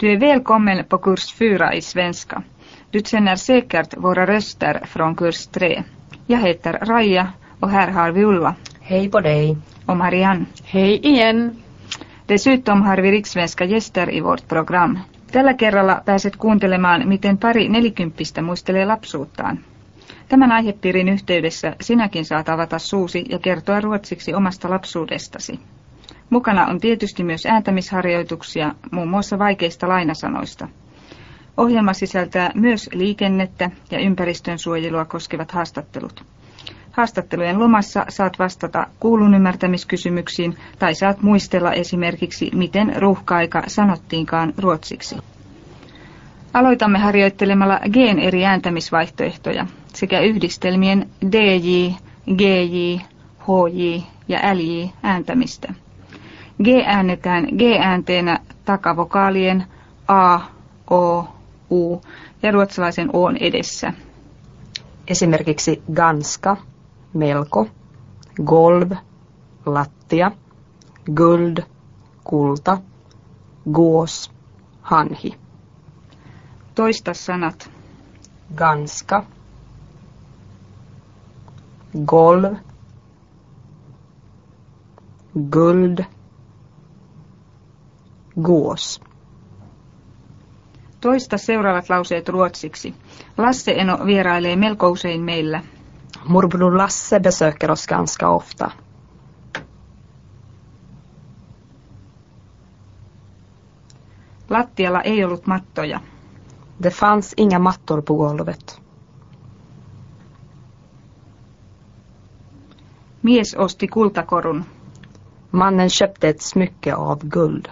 Du är välkommen på kurs 4 i svenska. Du känner säkert våra röster från kurs 3. Jag heter Raija och här har vi Ulla. Hej på dig. Och Marianne. Hei igen. Dessutom har vi rikssvenska gäster i vårt program. Tällä kerralla pääset kuuntelemaan, miten pari 40 muistelee lapsuuttaan. Tämän aihepiirin yhteydessä sinäkin saat avata suusi ja kertoa ruotsiksi omasta lapsuudestasi. Mukana on tietysti myös ääntämisharjoituksia, muun muassa vaikeista lainasanoista. Ohjelma sisältää myös liikennettä ja ympäristönsuojelua koskevat haastattelut. Haastattelujen lomassa saat vastata kuulun ymmärtämiskysymyksiin tai saat muistella esimerkiksi, miten ruuhka-aika sanottiinkaan ruotsiksi. Aloitamme harjoittelemalla G:n eri ääntämisvaihtoehtoja sekä yhdistelmien DJ, GJ, HJ ja LJ ääntämistä. G äännetään G-äänteenä takavokaalien A, O, U ja ruotsalaisen O:n edessä. Esimerkiksi ganska, melko, golv, lattia, guld, kulta, gås, hanhi. Toista sanat. Ganska, golv, guld, gås. Toista seuraavat lauseet ruotsiksi. Lasse Eno vierailee melko usein meillä. Morbror Lasse besöker oss ganska ofta. Lattialla ei ollut mattoja. Det fanns inga mattor på golvet. Mies osti kultakorun. Mannen köpte ett smycke av guld.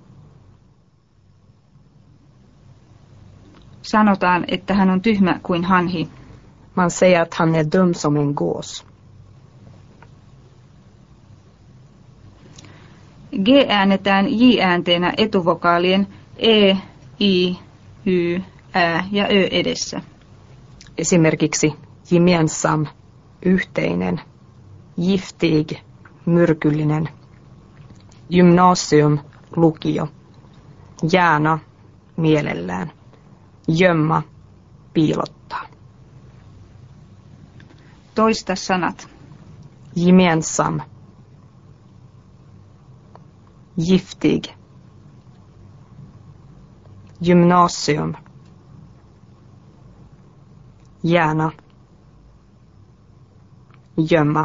Sanotaan, että hän on tyhmä kuin hanhi. Man säger att han är dum som en gås. G äänetään J-äänteenä etuvokaalien E, I, Y, Ä ja Ö edessä. Esimerkiksi gemensam, yhteinen, giftig, myrkyllinen, gymnasium, lukio, gärna, mielellään, gömma, piilottaa. Toista sanat. Gemensam, giftig, gymnasium, gärna, gömma.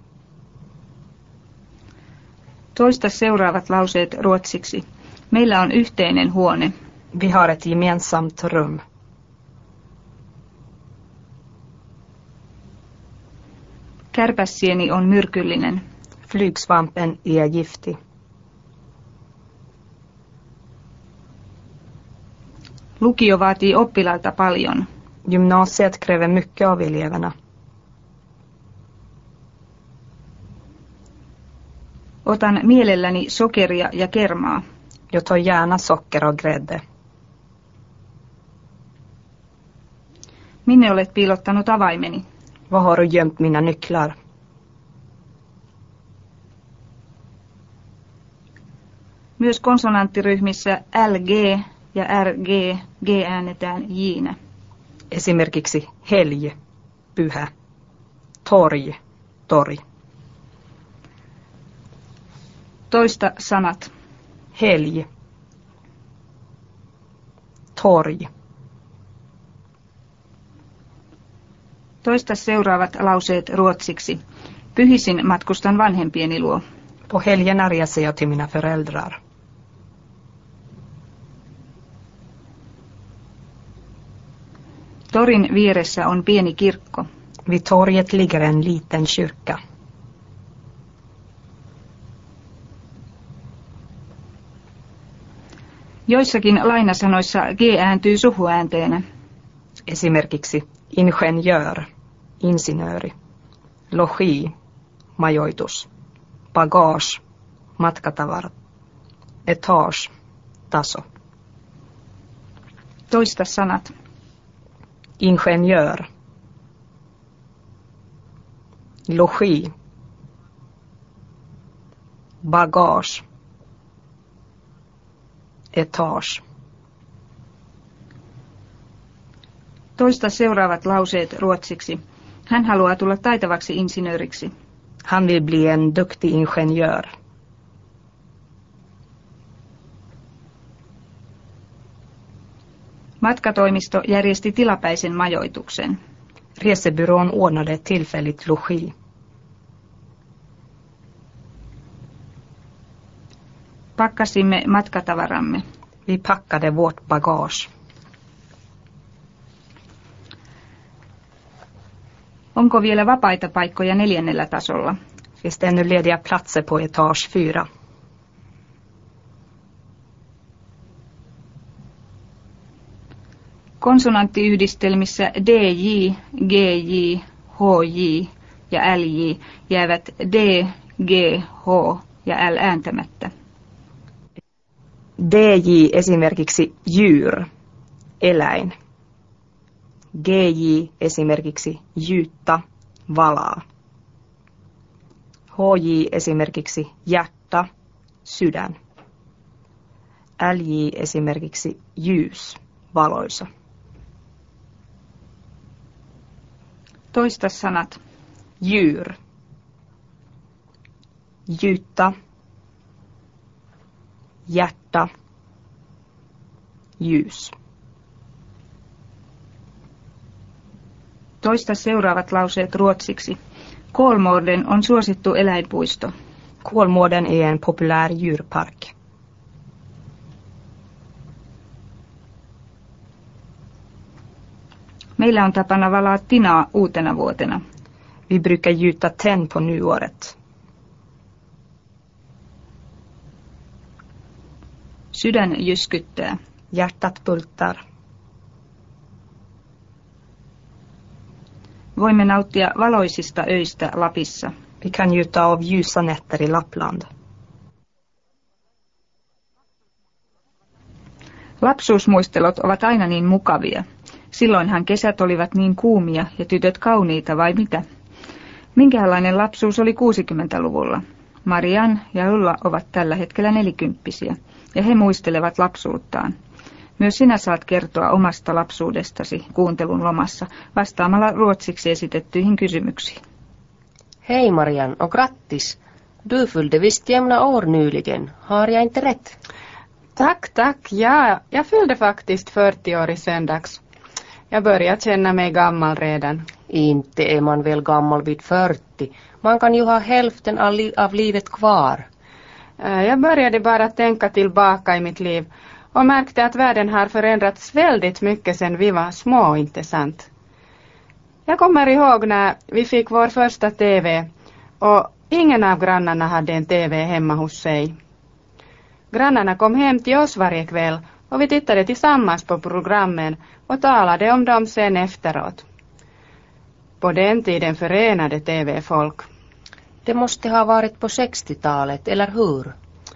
Toista seuraavat lauseet ruotsiksi. Meillä on yhteinen huone. Vi har ett gemensamt rum. Kärpäsieni on myrkyllinen. Flygsvampen är giftig. Lukio vaatii oppilailta paljon. Gymnasiet kräver mycket av eleverna. Otan mielelläni sokeria ja kermaa. Jag tar gärna socker och grädde. Minne olet piilottanut avaimeni? Var har du gömt mina nycklar? Myös konsonanttiryhmissä LG ja RG G äänetään J:nä. Esimerkiksi helg, pyhä, torg, tori. Toista sanat. Helg, torg. Toista seuraavat lauseet ruotsiksi. Pyhisin matkustan vanhempieni luo. På helgerna reser jag till mina föräldrar. Torin vieressä on pieni kirkko. Vid torget ligger en liten kyrka. Joissakin lainasanoissa G ääntyy suhuäänteenä. Esimerkiksi ingenjör, insinööri, logi, majoitus, bagage, matkatavarat, etage, taso. Toista sanat. Ingenjör, logi, bagage, etage. Toista seuraavat lauseet ruotsiksi. Hän haluaa tulla taitavaksi insinööriksi. Han vill bli en duktig ingenjör. Matkatoimisto järjesti tilapäisen majoituksen. Resebyrån ordnade tillfälligt logi. Pakkasimme matkatavaramme. Vi packade vårt bagage. Onko vielä vapaita paikkoja 4. tasolla? Finns det ännu lediga platser på etage 4? Konsonanttiyhdistelmissä DJ, GJ, HJ ja LJ jäävät D, G, H ja L ääntämättä. DJ esimerkiksi djur, eläin. GJ esimerkiksi gjuta, valaa. HJ esimerkiksi hjärta, sydän. LJ esimerkiksi ljus, valoisa. Toista sanat. Djur. Gjuta. Hjärta. Ljus. Toista seuraavat lauseet ruotsiksi. Kolmården on suosittu eläinpuisto. Kolmården är en populär djurpark. Meillä on tapana valaa tinaa uutena vuotena. Vi brukar gjuta tenn på nyåret. Sydän jyskyttää. Hjärtat bultar. Voimme nauttia valoisista öistä Lapissa. Vi kan njuta av ljusa nätter i Lappland. Lapsuusmuistelot ovat aina niin mukavia. Silloinhan kesät olivat niin kuumia ja tytöt kauniita vai mitä? Minkälainen lapsuus oli 60-luvulla? Marianne ja Ulla ovat tällä hetkellä 40-vuotiaita ja he muistelevat lapsuuttaan. Myös sinä saat kertoa omasta lapsuudestasi kuuntelun lomassa vastaamalla ruotsiksi esitettyihin kysymyksiin. Hej Marianne och grattis! Du fyllde visst jämna år nyligen. Har jag inte rätt? Tack. Ja, jag fyllde faktiskt 40 år i söndags. Jag börjar känna mig gammal redan. Inte är man väl gammal vid 40. Man kan ju ha hälften av livet kvar. Jag började bara tänka tillbaka i mitt liv och märkte att världen har förändrats väldigt mycket sedan vi var små, inte sant? Jag kommer ihåg när vi fick vår första TV och ingen av grannarna hade en TV hemma hos sig. Grannarna kom hem till oss varje kväll och vi tittade tillsammans på programmen och talade om dem sen efteråt. På den tiden förenade TV-folk. Det måste ha varit på 60-talet, eller hur?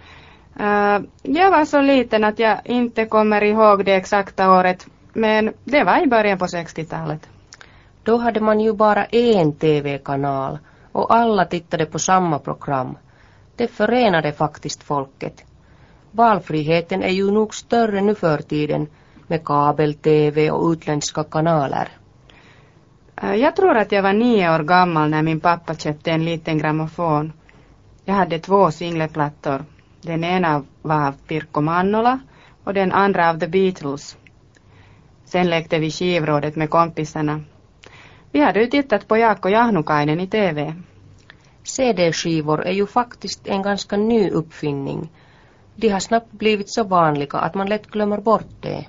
Jag var så liten att jag inte kommer ihåg det exakta året, men det var i början på 60-talet. Då hade man ju bara en TV-kanal och alla tittade på samma program. Det förenade faktiskt folket. Valfriheten är ju nog större nu för tiden med kabel-TV och utländska kanaler. Jag tror att jag var 9 år gammal när min pappa köpte en liten grammofon. Jag hade 2 singleplattor. Den ena var av Pirkko Mannola och den andra av The Beatles. Sen lekte vi skivrådet med kompisarna. Vi hade ju tittat på Jaakko Jahnukainen i TV. CD-skivor är ju faktiskt en ganska ny uppfinning. De har snabbt blivit så vanliga att man lätt glömmer bort det.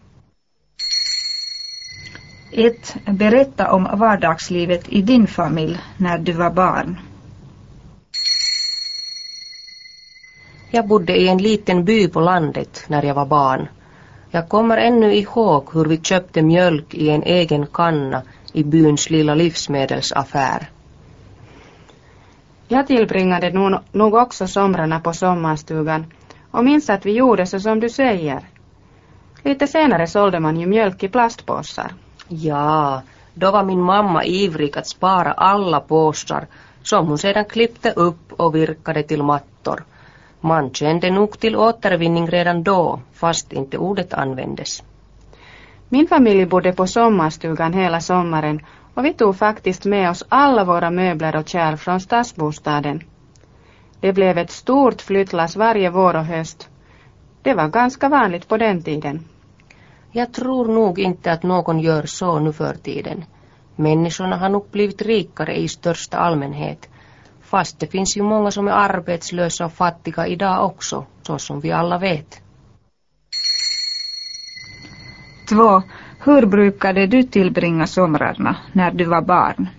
1. Berätta om vardagslivet i din familj när du var barn. Jag bodde i en liten by på landet när jag var barn. Jag kommer ännu ihåg hur vi köpte mjölk i en egen kanna i byns lilla livsmedelsaffär. Jag tillbringade nog också somrarna på sommarstugan och minns att vi gjorde så som du säger. Lite senare sålde man ju mjölk i plastpåsar. Ja, då var min mamma ivrig att spara alla påsar som hon sedan klippte upp och virkade till mattor. Man kände nog till återvinning redan då, fast inte ordet användes. Min familj bodde på sommarstugan hela sommaren och vi tog faktiskt med oss alla våra möbler och kärl från stadsbostaden. Det blev ett stort flyttlass varje vår och höst. Det var ganska vanligt på den tiden. Jag tror nog inte att någon gör så nu för tiden. Människorna har nog blivit rikare i största allmänhet. Fast det finns ju många som är arbetslösa och fattiga idag också, så som vi alla vet. 2. Hur brukade du tillbringa somrarna när du var barn?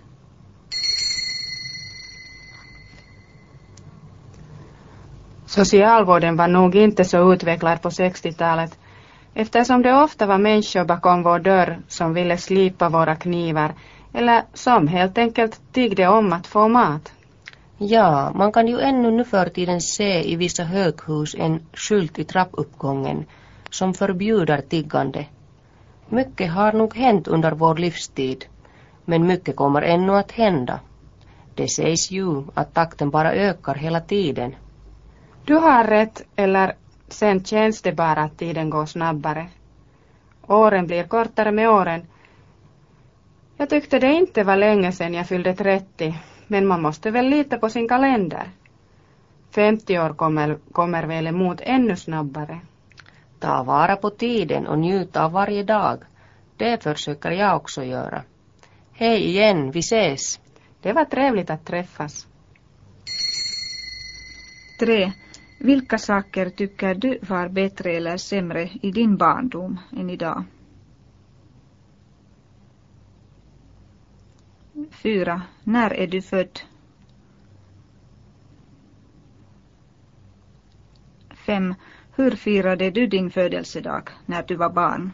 Socialvården var nog inte så utvecklad på 60-talet, eftersom det ofta var människor bakom vår dörr som ville slipa våra knivar eller som helt enkelt tiggde om att få mat. Ja, man kan ju ännu nu för tiden se i vissa höghus en skylt i trappuppgången som förbjuder tiggande. Mycket har nog hänt under vår livstid, men mycket kommer ännu att hända. Det sägs ju att takten bara ökar hela tiden. Du har rätt, eller sen känns det bara att tiden går snabbare. Åren blir kortare med åren. Jag tyckte det inte var länge sedan jag fyllde 30, men man måste väl lita på sin kalender. 50 år kommer väl emot ännu snabbare. Ta vara på tiden och njuta av varje dag. Det försöker jag också göra. Hej igen, vi ses. Det var trevligt att träffas. 3. Vilka saker tycker du var bättre eller sämre i din barndom än idag? 4. När är du född? 5. Hur firade du din födelsedag när du var barn?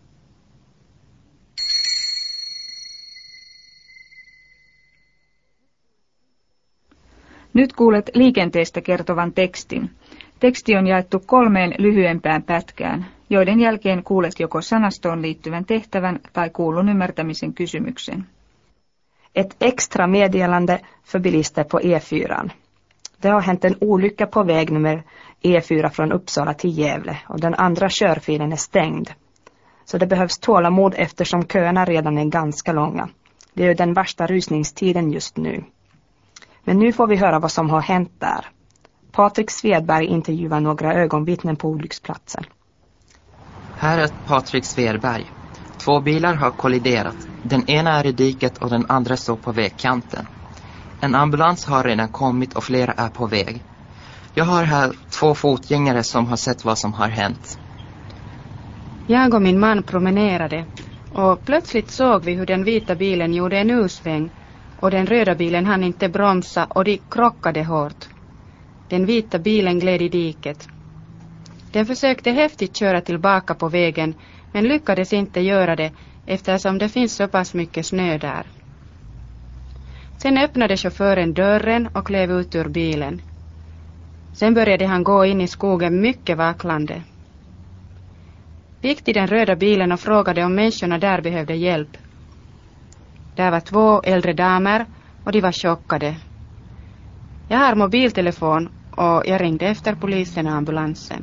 Nyt kuulet liikenteestä kertovan tekstin. Teksti on jaettu 3 lyhyempään pätkään, joiden jälkeen kuulet joko sanastoon liittyvän tehtävän tai kuullun ymmärtämisen kysymyksen. Ett extra meddelande för bilister på E4. Det har hänt en olycka på väg nummer E4 från Uppsala till Gävle och den andra körfilen är stängd. Så det behövs tålamod eftersom köerna redan är ganska långa. Det är ju den värsta rusningstiden just nu. Men nu får vi höra vad som har hänt där. Patrik Svedberg intervjuar några ögonvittnen på olycksplatsen. Här är Patrik Svedberg. 2 bilar har kolliderat. Den ena är i diket och den andra står på vägkanten. En ambulans har redan kommit och flera är på väg. Jag har här 2 fotgängare som har sett vad som har hänt. Jag och min man promenerade och plötsligt såg vi hur den vita bilen gjorde en U-sväng och den röda bilen hann inte bromsa och de krockade hårt. Den vita bilen gled i diket. Den försökte häftigt köra tillbaka på vägen men lyckades inte göra det eftersom det finns så pass mycket snö där. Sen öppnade chauffören dörren och klev ut ur bilen. Sen började han gå in i skogen mycket vacklande. Vi gick till den röda bilen och frågade om människorna där behövde hjälp. Där var 2 äldre damer och de var chockade. Jag har mobiltelefon och jag ringde efter polisen och ambulansen.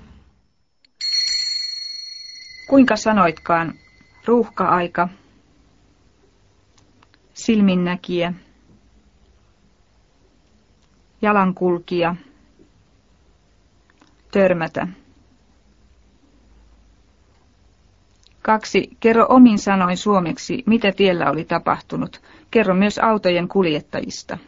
Kuinka sanoitkaan? Ruuhka-aika, silminnäkijä, jalankulkija, törmätä. 2. Kerro omin sanoin suomeksi, mitä tiellä oli tapahtunut. Kerro myös autojen kuljettajista.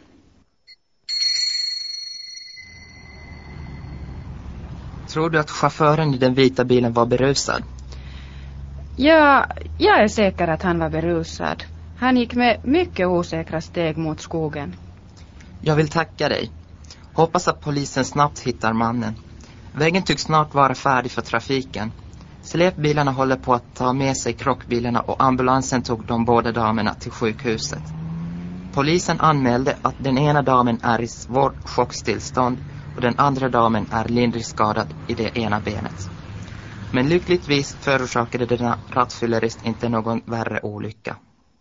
Tror du att chauffören i den vita bilen var berusad? Ja, jag är säker att han var berusad. Han gick med mycket osäkra steg mot skogen. Jag vill tacka dig. Hoppas att polisen snabbt hittar mannen. Vägen tycks snart vara färdig för trafiken. Släpbilarna håller på att ta med sig krockbilarna och ambulansen tog de båda damerna till sjukhuset. Polisen anmälde att den ena damen är i svårt chockstillstånd och den andra damen är lindrigt skadad i det ena benet. Men lyckligtvis förorsakade denna rattfyllerist inte någon värre olycka.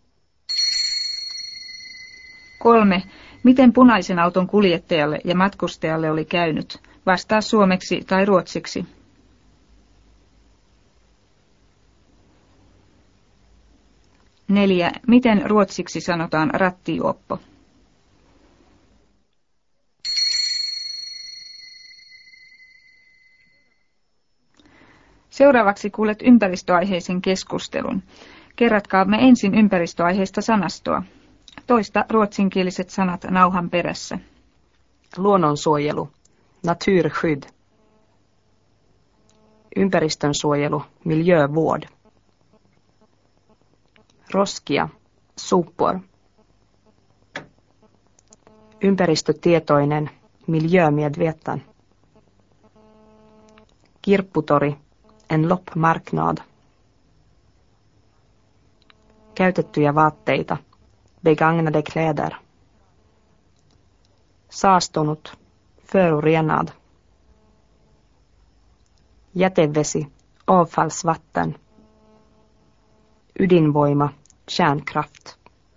3. Miten punaisen auton kuljettajalle ja matkustajalle oli käynyt? Vastaa suomeksi tai ruotsiksi. 4. Miten ruotsiksi sanotaan rattijuoppo? Seuraavaksi kuulet ympäristöaiheisen keskustelun. Kerratkaamme ensin ympäristöaiheista sanastoa. Toista ruotsinkieliset sanat nauhan perässä. Luonnonsuojelu, naturskydd. Ympäristönsuojelu, miljövård. Roskia, sopor. Ympäristötietoinen, miljömedveten. Kirpputori, en loppmarknad. Käytettyjä vaatteita, begagnade kläder. Saastunut, förorenad. Jätevesi, avfallsvatten. Ydinvoima, kärnkraft.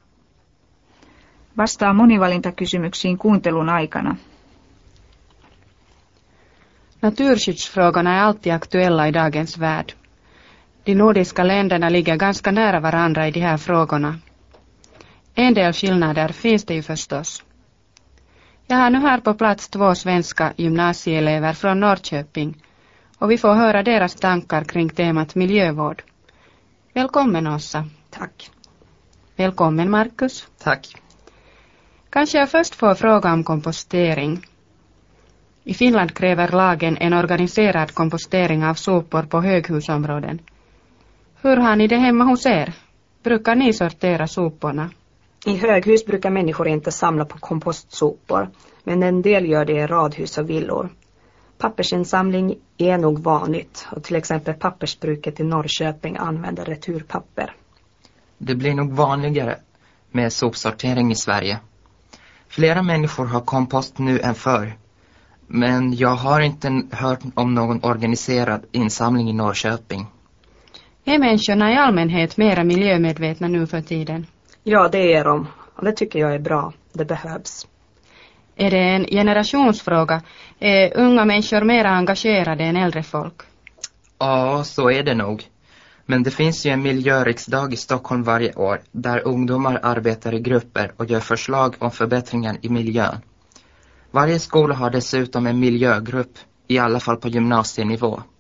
Vastaa monivalintakysymyksiin kuuntelun aikana. Naturskyddsfrågorna är alltid aktuella i dagens värld. De nordiska länderna ligger ganska nära varandra i de här frågorna. En del skillnader finns det ju förstås. Jag har nu här på plats 2 svenska gymnasieelever från Norrköping och vi får höra deras tankar kring temat miljövård. Välkommen Åsa. Tack. Välkommen Markus. Tack. Kanske jag först får fråga om kompostering. I Finland kräver lagen en organiserad kompostering av sopor på höghusområden. Hur har ni det hemma hos er? Brukar ni sortera soporna? I höghus brukar människor inte samla på kompostsopor, men en del gör det i radhus och villor. Pappersinsamling är nog vanligt och till exempel pappersbruket i Norrköping använder returpapper. Det blir nog vanligare med sopsortering i Sverige. Flera människor har kompost nu än förr. Men jag har inte hört om någon organiserad insamling i Norrköping. Är människorna i allmänhet mera miljömedvetna nu för tiden? Ja, det är de. Och det tycker jag är bra. Det behövs. Är det en generationsfråga? Är unga människor mera engagerade än äldre folk? Ja, så är det nog. Men det finns ju en miljöriksdag i Stockholm varje år där ungdomar arbetar i grupper och gör förslag om förbättringar i miljön. Varje skola har dessutom en miljögrupp, i alla fall på gymnasienivå.